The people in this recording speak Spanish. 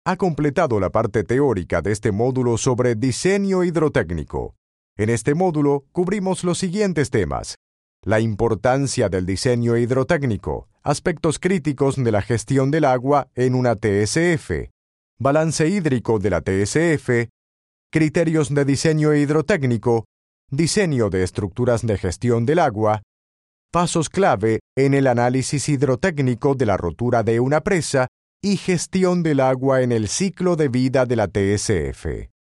ha completado la parte teórica de este módulo sobre diseño hidrotécnico. En este módulo cubrimos los siguientes temas: la importancia del diseño hidrotécnico, aspectos críticos de la gestión del agua en una TSF, balance hídrico de la TSF, criterios de diseño hidrotécnico, diseño de estructuras de gestión del agua, pasos clave en el análisis hidrotécnico de la rotura de una presa y gestión del agua en el ciclo de vida de la TSF.